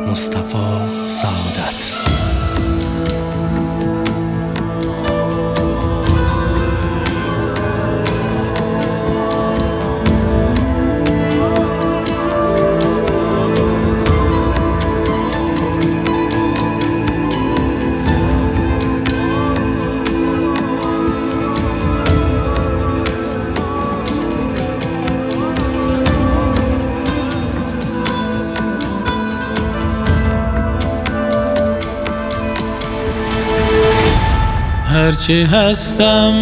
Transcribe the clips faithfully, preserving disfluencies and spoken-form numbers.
مصطفی سعادت. هرچه هستم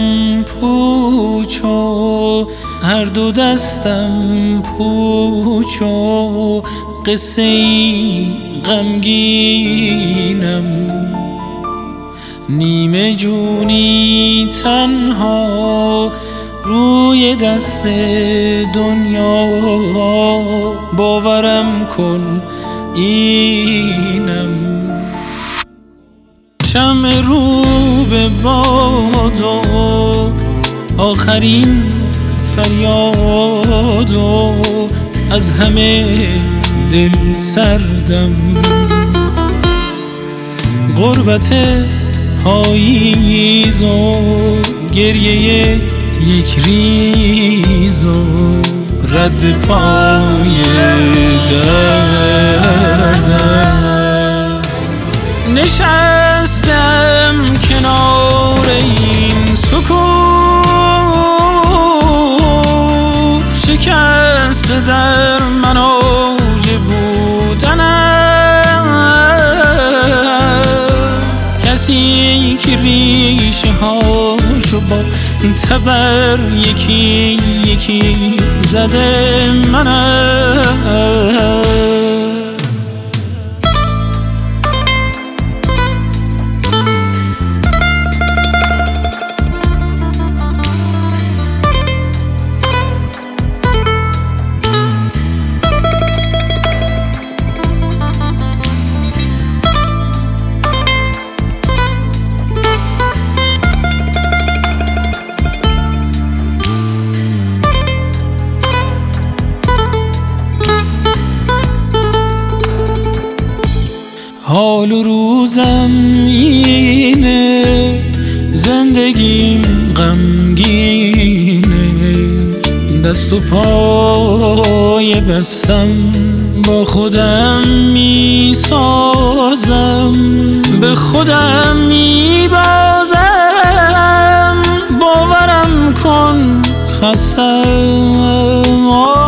پوچو، هر دو دستم پوچو، قصه ای غمگینم، نیمه جونی تنها روی دست دنیا، باورم کن اینم. شمع رو به باد و آخرین فریاد و از همه دل سردم، غربت پاییز و گریه یک ریز و رد پای دردم. نشستم کنار این سکوت، شکست در من اوج بودنم، کسی که ریشه هاشو با تبر یکی یکی زده منم. حال و روزم اینه، زندگیم غمگینه، دست و پای بستم با خودم میسازم، به خودم میبازم، باورم کن خستم.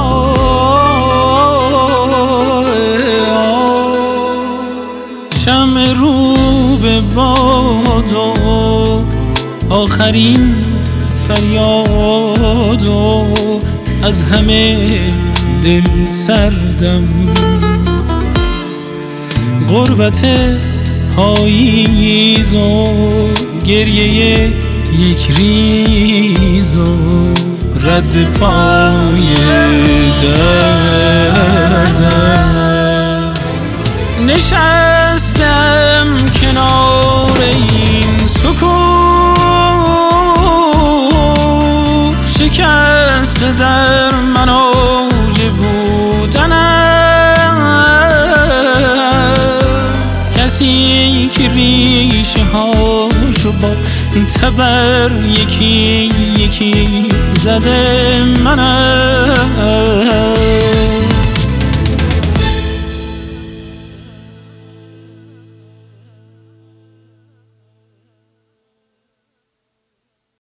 شمع رو به باد و آخرین فریاد و از همه دل سردم، غربت پاییز و گریه یک ریز و رد پای دردم. نشستم کنار این سکوت، شکست در من اوج بودنم، کسی که ریشه هاشو با تبر یکی یکی زده منم.